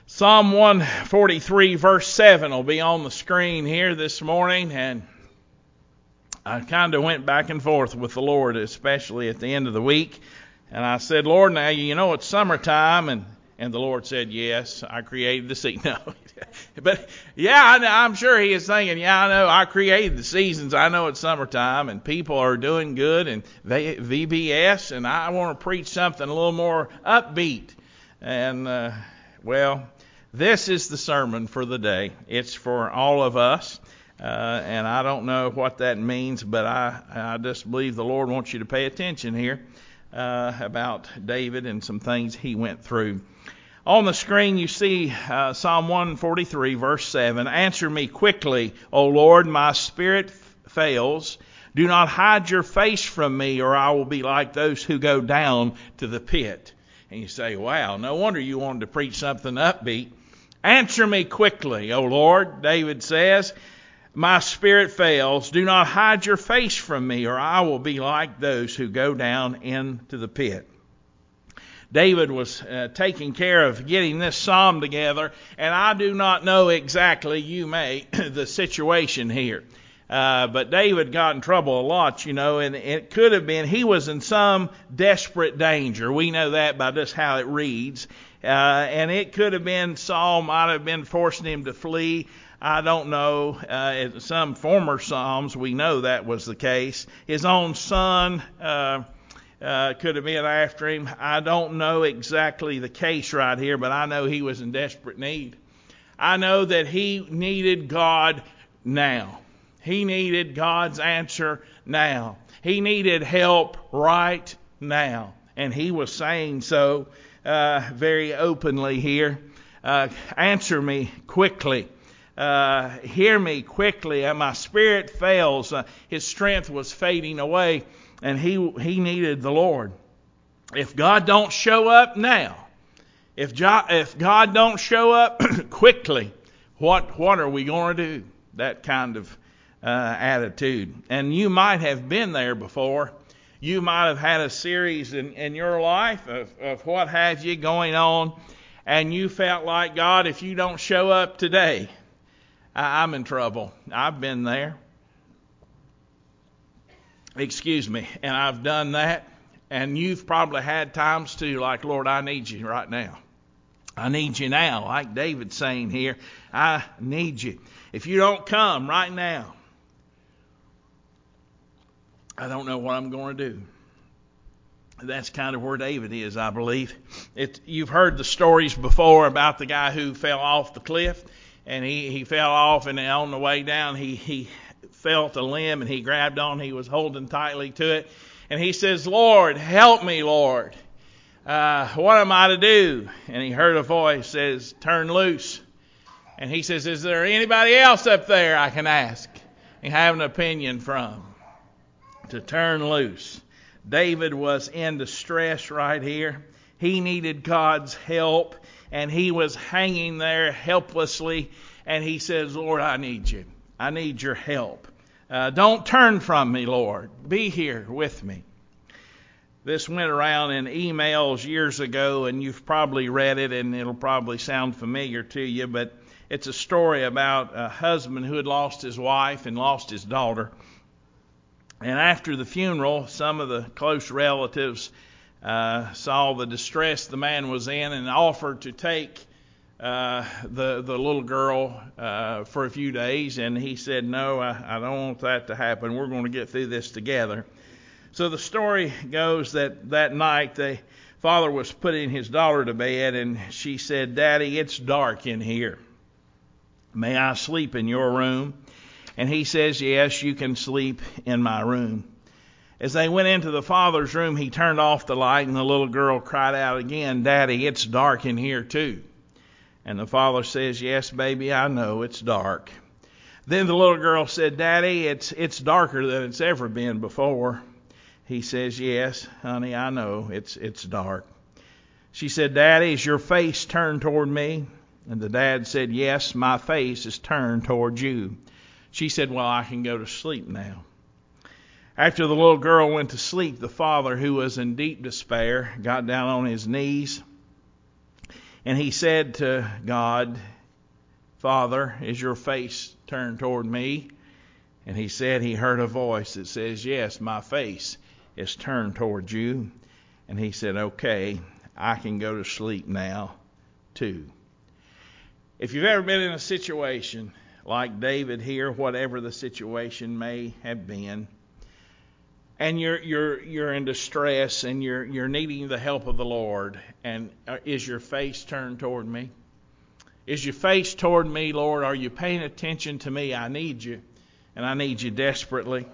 Psalm 143 verse 7 will be on the screen here this morning, and I kind of went back and forth with the Lord, especially at the end of the week, and I said, Lord, now you know it's summertime, and the Lord said, yes, I created the season. No, but yeah, I'm sure He is thinking, yeah, I know, I created the seasons, I know it's summertime, and people are doing good, and VBS, and I want to preach something a little more upbeat, and well, this is the sermon for the day. It's for all of us, and I don't know what that means, but I just believe the Lord wants you to pay attention here about David and some things he went through. On the screen you see Psalm 143 verse 7. Answer me quickly, O Lord, my spirit fails. Do not hide your face from me, or I will be like those who go down to the pit. And you say, wow, no wonder you wanted to preach something upbeat. Answer me quickly, O Lord, David says. My spirit fails. Do not hide your face from me, or I will be like those who go down into the pit. David was taking care of getting this psalm together, and I do not know exactly, you may, the situation here. But David got in trouble a lot, and it could have been he was in some desperate danger. We know that by just how it reads. And it could have been Saul might have been forcing him to flee. I don't know. In some former Psalms, we know that was the case. His own son could have been after him. I don't know exactly the case right here, but I know he was in desperate need. I know that he needed God now. He needed God's answer now. He needed help right now. And he was saying so very openly here. Answer me quickly. Hear me quickly. My spirit fails. His strength was fading away, and he needed the Lord. If God don't show up now, if God don't show up quickly, what are we going to do? That kind of attitude. And you might have been there before. You might have had a series in your life of what have you going on, and you felt like, God, if you don't show up today, I'm in trouble. I've been there. Excuse me. And I've done that. And you've probably had times too, like, Lord, I need you right now. I need you now. Like David's saying here, I need you. If you don't come right now, I don't know what I'm going to do. That's kind of where David is, I believe. You've heard the stories before about the guy who fell off the cliff, and he fell off, and on the way down he felt a limb, and he grabbed on. He was holding tightly to it, and he says, Lord, help me, Lord. What am I to do? And he heard a voice says, turn loose. And he says, is there anybody else up there I can ask and have an opinion from? To turn loose. David was in distress right here. He needed God's help, and he was hanging there helplessly, and he says, Lord, I need you. I need your help. Don't turn from me, Lord. Be here with me. This went around in emails years ago, and you've probably read it, and it'll probably sound familiar to you, but it's a story about a husband who had lost his wife and lost his daughter. And after the funeral, some of the close relatives saw the distress the man was in and offered to take the little girl for a few days. And he said, no, I don't want that to happen. We're going to get through this together. So the story goes that night the father was putting his daughter to bed, and she said, Daddy, it's dark in here. May I sleep in your room? And he says, yes, you can sleep in my room. As they went into the father's room, he turned off the light, and the little girl cried out again, Daddy, it's dark in here too. And the father says, yes, baby, I know it's dark. Then the little girl said, Daddy, it's darker than it's ever been before. He says, yes, honey, I know it's dark. She said, Daddy, is your face turned toward me? And the dad said, yes, my face is turned toward you. She said, well, I can go to sleep now. After the little girl went to sleep, the father, who was in deep despair, got down on his knees And he said to God, Father, is your face turned toward me? And he said he heard a voice that says, yes, my face is turned toward you. And he said, okay, I can go to sleep now too. If you've ever been in a situation like David here, whatever the situation may have been, and you're in distress and you're needing the help of the Lord, and is your face turned toward me? Is your face toward me, Lord? Are you paying attention to me? I need you, and I need you desperately.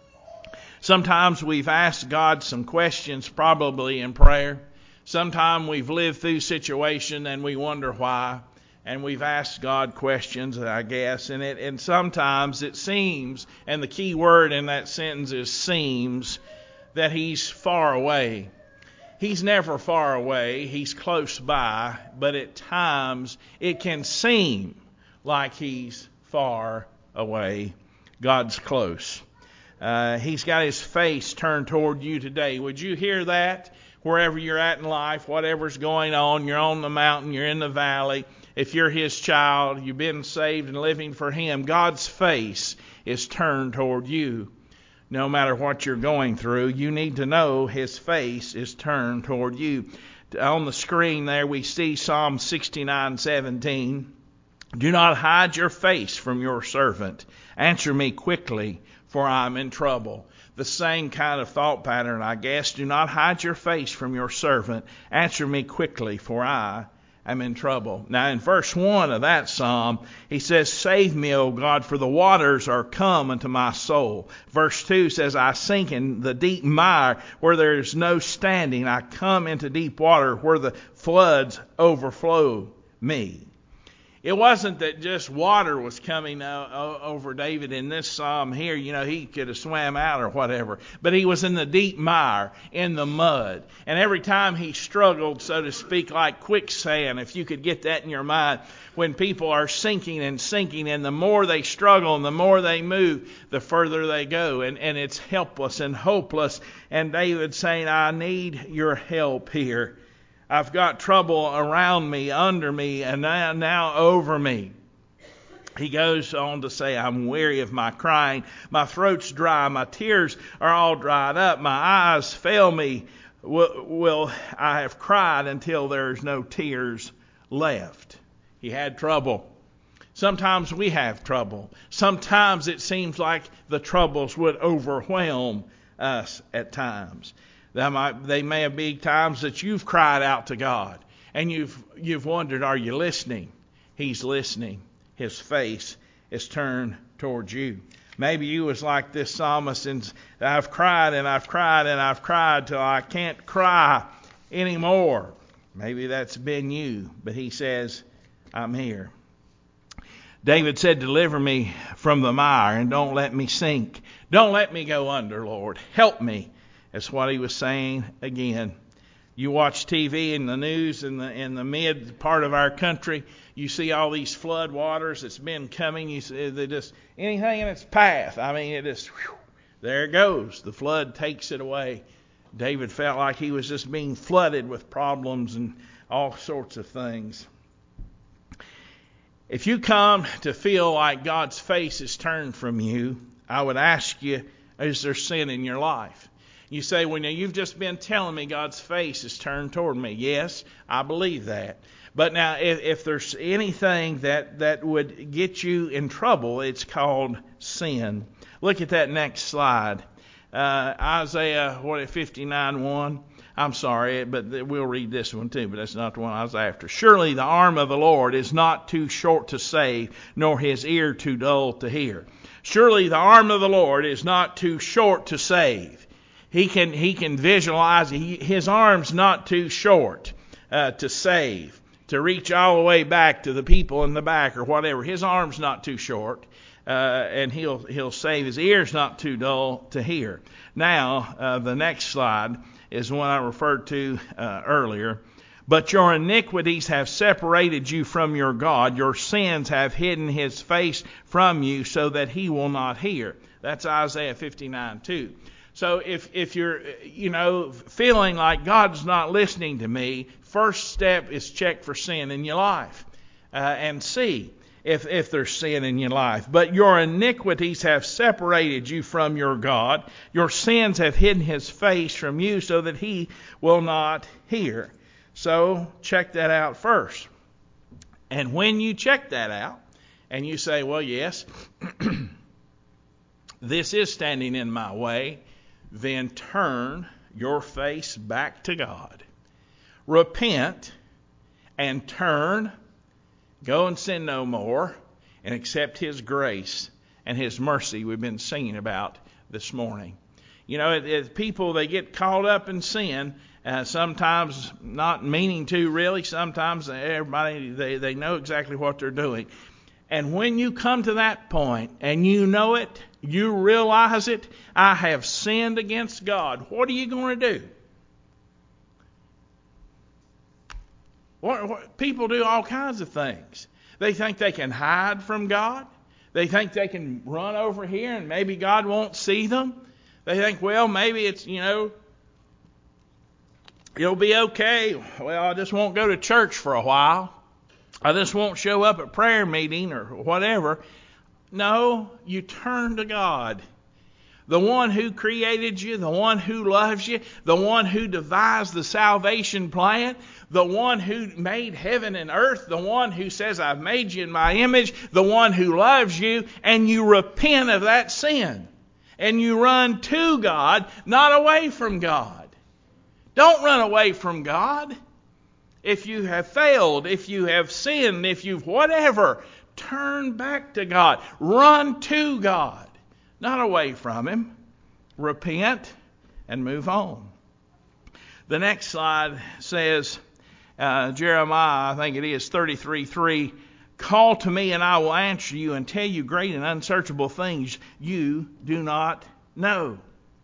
Sometimes we've asked God some questions, probably in prayer. Sometimes we've lived through situation and we wonder why. And we've asked God questions, I guess, and sometimes it seems, and the key word in that sentence is seems, that He's far away. He's never far away. He's close by, but at times it can seem like He's far away. God's close. He's got His face turned toward you today. Would you hear that? Wherever you're at in life, whatever's going on, you're on the mountain, you're in the valley. If you're His child, you've been saved and living for Him, God's face is turned toward you. No matter what you're going through, you need to know His face is turned toward you. On the screen there we see Psalm 69:17. Do not hide your face from your servant. Answer me quickly, for I'm in trouble. The same kind of thought pattern, I guess. Do not hide your face from your servant. Answer me quickly, for I am in trouble. Now in verse 1 of that psalm, he says, Save me, O God, for the waters are come unto my soul. Verse 2 says, I sink in the deep mire where there is no standing. I come into deep water where the floods overflow me. It wasn't that just water was coming over David in this psalm here. You know, he could have swam out or whatever. But he was in the deep mire, in the mud. And every time he struggled, so to speak, like quicksand, if you could get that in your mind, when people are sinking, and the more they struggle and the more they move, the further they go. And it's helpless and hopeless. And David's saying, I need your help here. I've got trouble around me, under me, and now over me. He goes on to say, I'm weary of my crying. My throat's dry. My tears are all dried up. My eyes fail me. I have cried until there's no tears left. He had trouble. Sometimes we have trouble. Sometimes it seems like the troubles would overwhelm us at times. They may have been times that you've cried out to God and you've wondered, are you listening? He's listening. His face is turned towards you. Maybe you was like this psalmist, and I've cried and I've cried and I've cried till I can't cry anymore. Maybe that's been you, but he says, I'm here. David said, deliver me from the mire and don't let me sink. Don't let me go under, Lord. Help me. That's what he was saying again. You watch TV and the news in the mid part of our country, you see all these flood waters that's been coming. You see they just anything in its path. I mean, it just there it goes. The flood takes it away. David felt like he was just being flooded with problems and all sorts of things. If you come to feel like God's face is turned from you, I would ask you, is there sin in your life? You say, well, now you've just been telling me God's face is turned toward me. Yes, I believe that. But now if there's anything that would get you in trouble, it's called sin. Look at that next slide. Isaiah 59:1. I'm sorry, but we'll read this one too, but that's not the one I was after. Surely the arm of the Lord is not too short to save, nor his ear too dull to hear. Surely the arm of the Lord is not too short to save. He can visualize, his arm's not too short to save, to reach all the way back to the people in the back or whatever. His arm's not too short, and he'll save. His ear's not too dull to hear. Now, the next slide is one I referred to earlier. But your iniquities have separated you from your God. Your sins have hidden his face from you so that he will not hear. That's Isaiah 59:2. So if you're, feeling like God's not listening to me, first step is check for sin in your life and see if there's sin in your life. But your iniquities have separated you from your God. Your sins have hidden His face from you so that He will not hear. So check that out first. And when you check that out and you say, well, yes, this is standing in my way, then turn your face back to God. Repent and turn. Go and sin no more, and accept His grace and His mercy we've been singing about this morning. People, they get caught up in sin, sometimes not meaning to really. Sometimes everybody, they know exactly what they're doing. And when you come to that point and you know it, you realize it, I have sinned against God, what are you going to do? People do all kinds of things. They think they can hide from God. They think they can run over here and maybe God won't see them. They think, well, maybe it's, it'll be okay. Well, I just won't go to church for a while. I just won't show up at prayer meeting or whatever. No, you turn to God. The one who created you, the one who loves you, the one who devised the salvation plan, the one who made heaven and earth, the one who says, I've made you in my image, the one who loves you, and you repent of that sin. And you run to God, not away from God. Don't run away from God. If you have failed, if you have sinned, if you've whatever, turn back to God. Run to God, not away from Him. Repent and move on. The next slide says, Jeremiah, I think it is 33:3, call to me and I will answer you and tell you great and unsearchable things you do not know.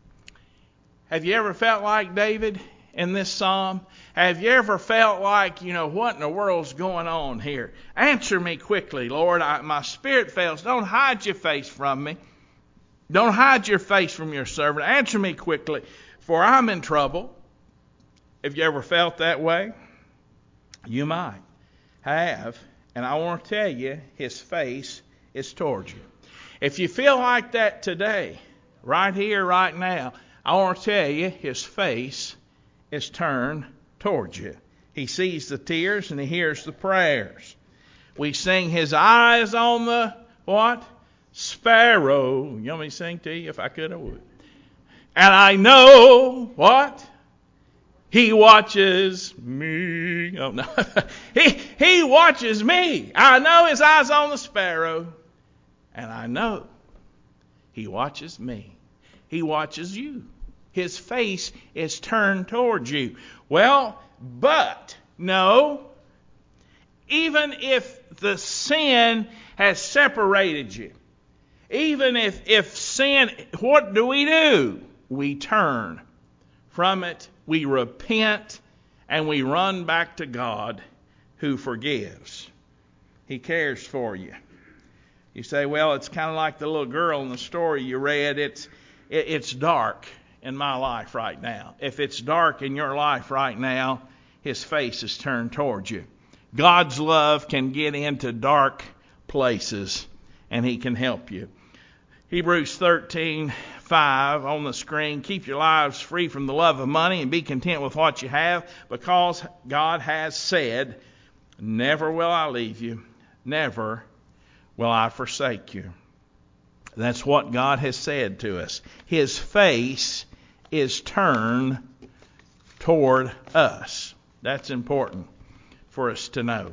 Have you ever felt like David in this psalm? Have you ever felt like, what in the world's going on here? Answer me quickly, Lord. My spirit fails. Don't hide your face from me. Don't hide your face from your servant. Answer me quickly, for I'm in trouble. Have you ever felt that way? You might have. And I want to tell you, His face is towards you. If you feel like that today, right here, right now, I want to tell you, His face is turned towards you. He sees the tears and He hears the prayers. We sing, His eyes on the what? Sparrow. You want me to sing to you? If I could, I would. And I know what? He watches me. Oh no. He watches me. I know His eyes on the sparrow. And I know He watches me. He watches you. His face is turned towards you. Well, but no. Even if the sin has separated you, even if sin, what do? We turn from it, we repent, and we run back to God who forgives. He cares for you. You say, well, it's kind of like the little girl in the story you read. It's dark in my life right now. If it's dark in your life right now, His face is turned towards you. God's love can get into dark places, and He can help you. Hebrews 13:5 on the screen. Keep your lives free from the love of money and be content with what you have, because God has said, never will I leave you, never will I forsake you. That's what God has said to us. His face is turned toward us. That's important for us to know.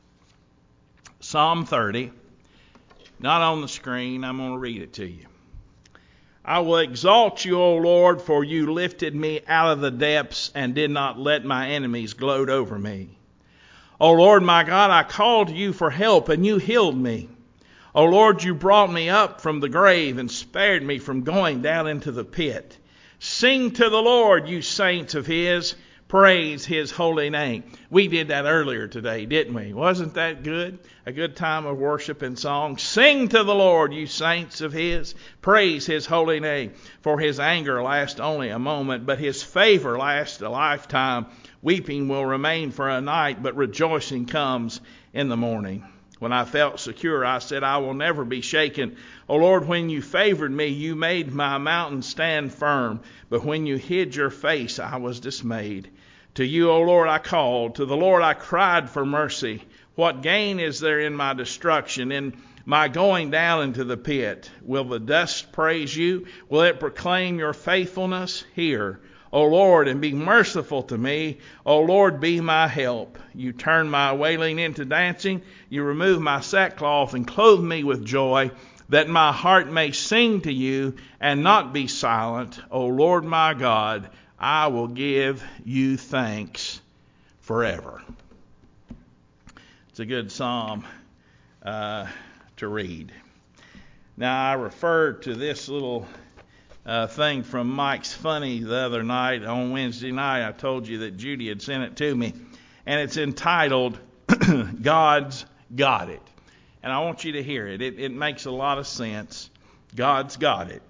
Psalm 30, not on the screen. I'm going to read it to you. I will exalt you, O Lord, for you lifted me out of the depths and did not let my enemies gloat over me. O Lord my God, I called to you for help, and you healed me. O Lord, you brought me up from the grave and spared me from going down into the pit. Sing to the Lord, you saints of His. Praise His holy name. We did that earlier today, didn't we? Wasn't that good? A good time of worship and song. Sing to the Lord, you saints of His. Praise His holy name. For His anger lasts only a moment, but His favor lasts a lifetime. Weeping will remain for a night, but rejoicing comes in the morning. When I felt secure, I said, I will never be shaken. O Lord, when you favored me, you made my mountain stand firm. But when you hid your face, I was dismayed. To you, O Lord, I called. To the Lord I cried for mercy. What gain is there in my destruction, in my going down into the pit? Will the dust praise you? Will it proclaim your faithfulness? Hear, O Lord, and be merciful to me. O Lord, be my help. You turn my wailing into dancing. You remove my sackcloth and clothe me with joy, that my heart may sing to you and not be silent. O Lord my God, I will give you thanks forever. It's a good psalm to read. Now, I referred to this little thing from Mike's Funny the other night. On Wednesday night, I told you that Judy had sent it to me. And it's entitled, God's Got It. And I want you to hear it. It makes a lot of sense. God's got it.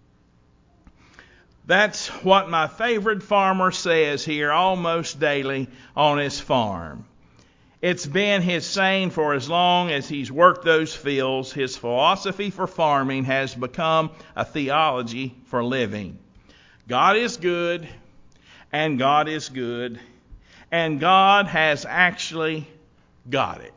That's what my favorite farmer says here almost daily on his farm. It's been his saying for as long as he's worked those fields. His philosophy for farming has become a theology for living. God is good, and God is good, and God has actually got it.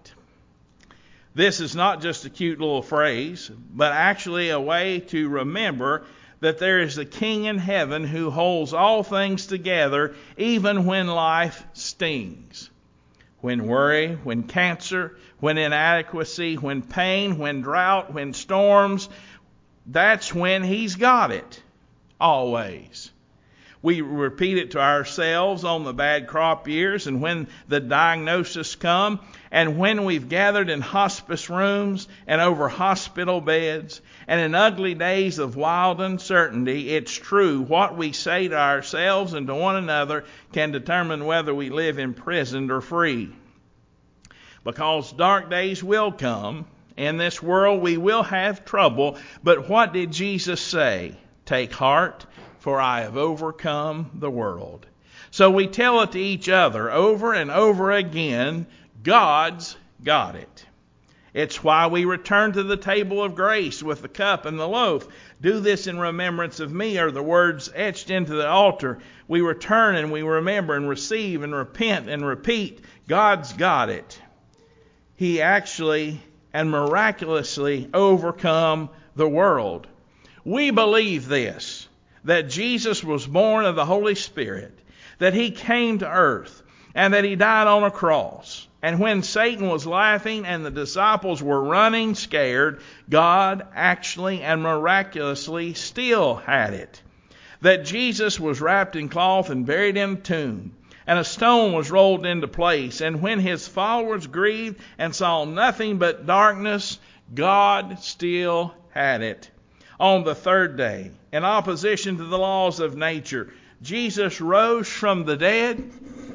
This is not just a cute little phrase, but actually a way to remember that there is a King in heaven who holds all things together, even when life stings. When worry, when cancer, when inadequacy, when pain, when drought, when storms, that's when He's got it. Always. We repeat it to ourselves on the bad crop years and when the diagnosis come and when we've gathered in hospice rooms and over hospital beds and in ugly days of wild uncertainty. It's true. What we say to ourselves and to one another can determine whether we live imprisoned or free. Because dark days will come. In this world we will have trouble. But what did Jesus say? Take heart, for I have overcome the world. So we tell it to each other over and over again, God's got it. It's why we return to the table of grace with the cup and the loaf. Do this in remembrance of me are the words etched into the altar. We return and we remember and receive and repent and repeat. God's got it. He actually and miraculously overcome the world. We believe this, that Jesus was born of the Holy Spirit, that He came to earth, and that He died on a cross. And when Satan was laughing and the disciples were running scared, God actually and miraculously still had it. That Jesus was wrapped in cloth and buried in a tomb, and a stone was rolled into place. And when His followers grieved and saw nothing but darkness, God still had it. On the third day, in opposition to the laws of nature, Jesus rose from the dead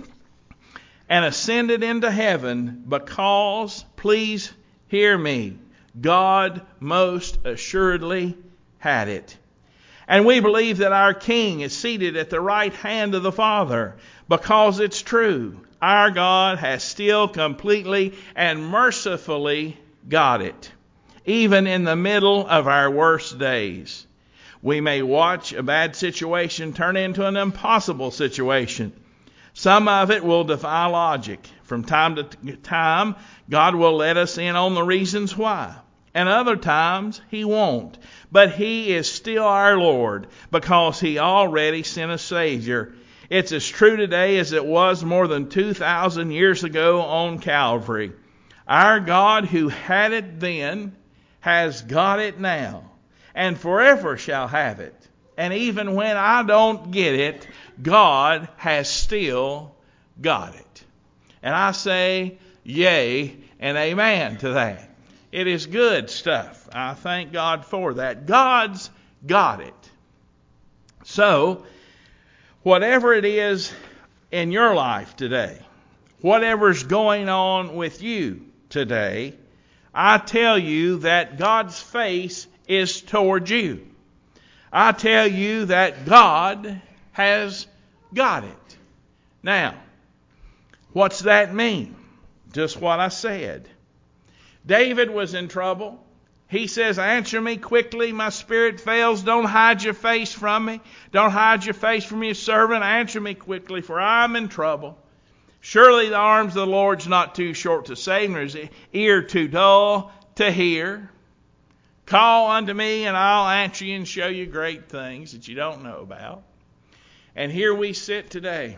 and ascended into heaven because, please hear me, God most assuredly had it. And we believe that our King is seated at the right hand of the Father because it's true. Our God has still completely and mercifully got it. Even in the middle of our worst days. We may watch a bad situation turn into an impossible situation. Some of it will defy logic. From time to time, God will let us in on the reasons why. And other times, He won't. But He is still our Lord because He already sent a Savior. It's as true today as it was more than 2,000 years ago on Calvary. Our God who had it then has got it now, and forever shall have it. And even when I don't get it, God has still got it. And I say, yay and amen to that. It is good stuff. I thank God for that. God's got it. So, whatever it is in your life today, whatever's going on with you today, I tell you that God's face is toward you. I tell you that God has got it. Now, what's that mean? Just what I said. David was in trouble. He says, answer me quickly, my spirit fails. Don't hide your face from me. Don't hide your face from your servant. Answer me quickly, for I'm in trouble. Surely the arms of the Lord's not too short to save, nor his ear too dull to hear. Call unto me, and I'll answer you and show you great things that you don't know about. And here we sit today.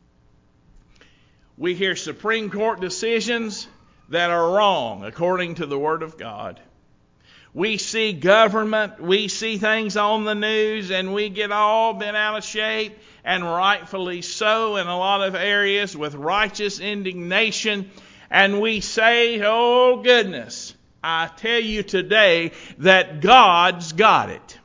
We hear Supreme Court decisions that are wrong according to the Word of God. We see government, we see things on the news, and we get all bent out of shape, and rightfully so in a lot of areas with righteous indignation. And we say, oh goodness, I tell you today that God's got it.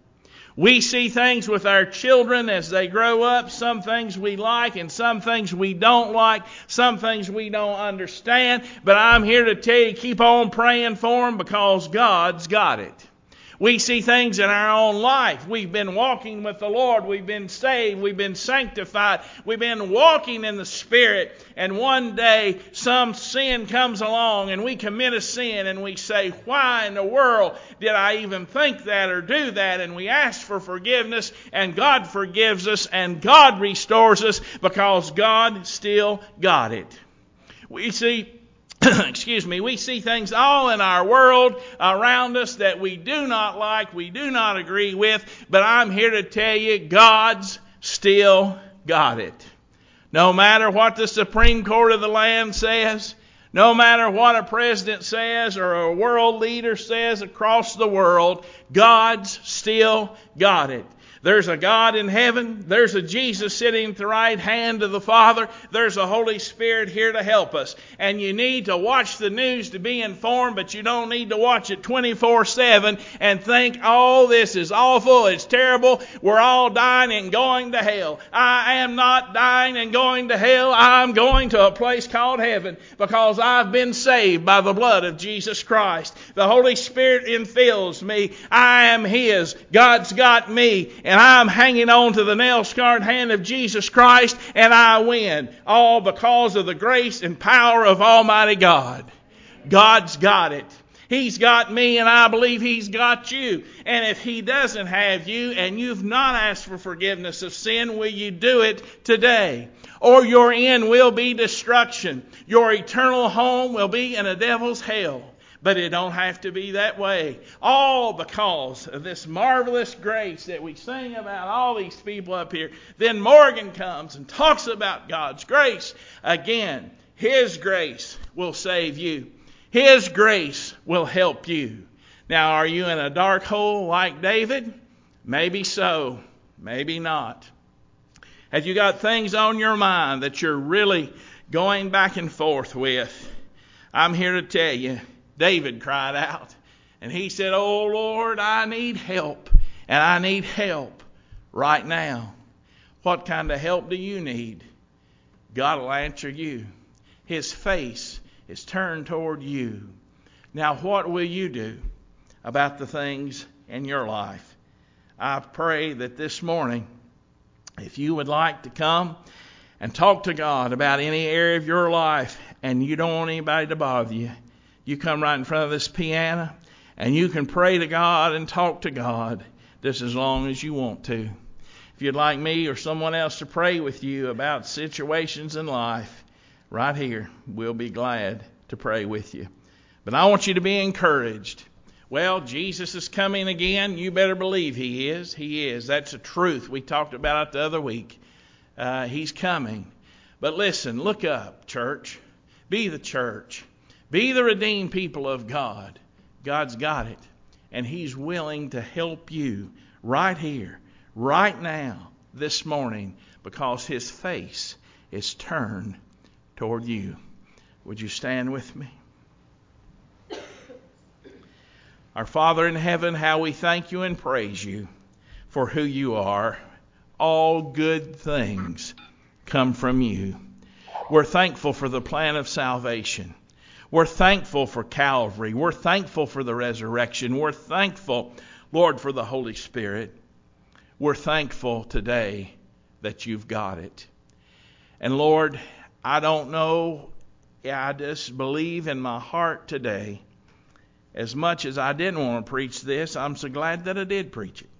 We see things with our children as they grow up, some things we like and some things we don't like, some things we don't understand. But I'm here to tell you, keep on praying for them because God's got it. We see things in our own life. We've been walking with the Lord. We've been saved. We've been sanctified. We've been walking in the Spirit. And one day some sin comes along and we commit a sin and we say, why in the world did I even think that or do that? And we ask for forgiveness and God forgives us and God restores us because God still got it. We see we see things all in our world around us that we do not like, we do not agree with, but I'm here to tell you, God's still got it. No matter what the Supreme Court of the land says, no matter what a president says or a world leader says across the world, God's still got it. There's a God in heaven. There's a Jesus sitting at the right hand of the Father. There's a Holy Spirit here to help us. And you need to watch the news to be informed, but you don't need to watch it 24/7 and think, oh, this is awful, it's terrible, we're all dying and going to hell. I am not dying and going to hell. I'm going to a place called heaven because I've been saved by the blood of Jesus Christ. The Holy Spirit infills me. I am His. God's got me. And I'm hanging on to the nail-scarred hand of Jesus Christ, and I win. All because of the grace and power of Almighty God. God's got it. He's got me, and I believe He's got you. And if He doesn't have you, and you've not asked for forgiveness of sin, will you do it today? Or your end will be destruction. Your eternal home will be in a devil's hell. But it don't have to be that way. All because of this marvelous grace that we sing about, all these people up here. Then Morgan comes and talks about God's grace. Again, His grace will save you. His grace will help you. Now, are you in a dark hole like David? Maybe so. Maybe not. Have you got things on your mind that you're really going back and forth with? I'm here to tell you, David cried out, and he said, oh Lord, I need help, and I need help right now. What kind of help do you need? God will answer you. His face is turned toward you. Now, what will you do about the things in your life? I pray that this morning, if you would like to come and talk to God about any area of your life, and you don't want anybody to bother you, you come right in front of this piano, and you can pray to God and talk to God just as long as you want to. If you'd like me or someone else to pray with you about situations in life, right here, we'll be glad to pray with you. But I want you to be encouraged. Well, Jesus is coming again. You better believe He is. He is. That's the truth. We talked about it the other week. He's coming. But listen, look up, church. Be the church. Be the redeemed people of God. God's got it. And He's willing to help you right here, right now, this morning, because His face is turned toward you. Would you stand with me? Our Father in heaven, how we thank You and praise You for who You are. All good things come from you. We're thankful for the plan of salvation. We're thankful for Calvary. We're thankful for the resurrection. We're thankful, Lord, for the Holy Spirit. We're thankful today that you've got it. And Lord, I don't know, I just believe in my heart today, as much as I didn't want to preach this, I'm so glad that I did preach it.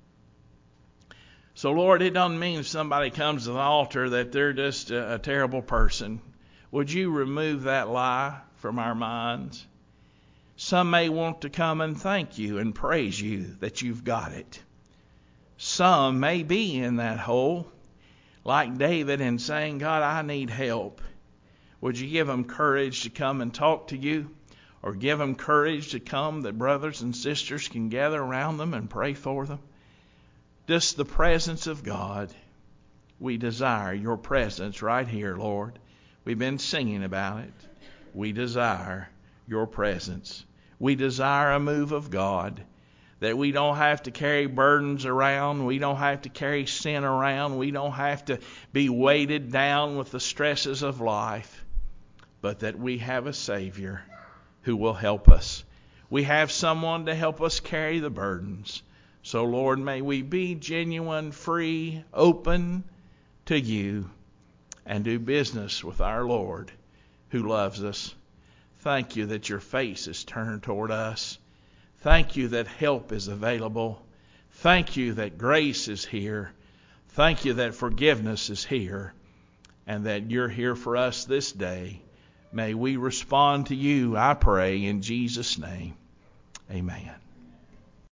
So Lord, it doesn't mean if somebody comes to the altar that they're just a terrible person. Would you remove that lie from our minds? Some may want to come and thank you and praise you that you've got it. Some may be in that hole, like David, and saying, God, I need help. Would you give them courage to come and talk to you? Or give them courage to come that brothers and sisters can gather around them and pray for them? Just the presence of God. We desire your presence right here, Lord. We've been singing about it. We desire your presence. We desire a move of God, that we don't have to carry burdens around. We don't have to carry sin around. We don't have to be weighted down with the stresses of life, but that we have a Savior who will help us. We have someone to help us carry the burdens. So, Lord, may we be genuine, free, open to you, and do business with our Lord who loves us. Thank you that your face is turned toward us. Thank you that help is available. Thank you that grace is here. Thank you that forgiveness is here, and that you're here for us this day. May we respond to you, I pray, in Jesus' name. Amen.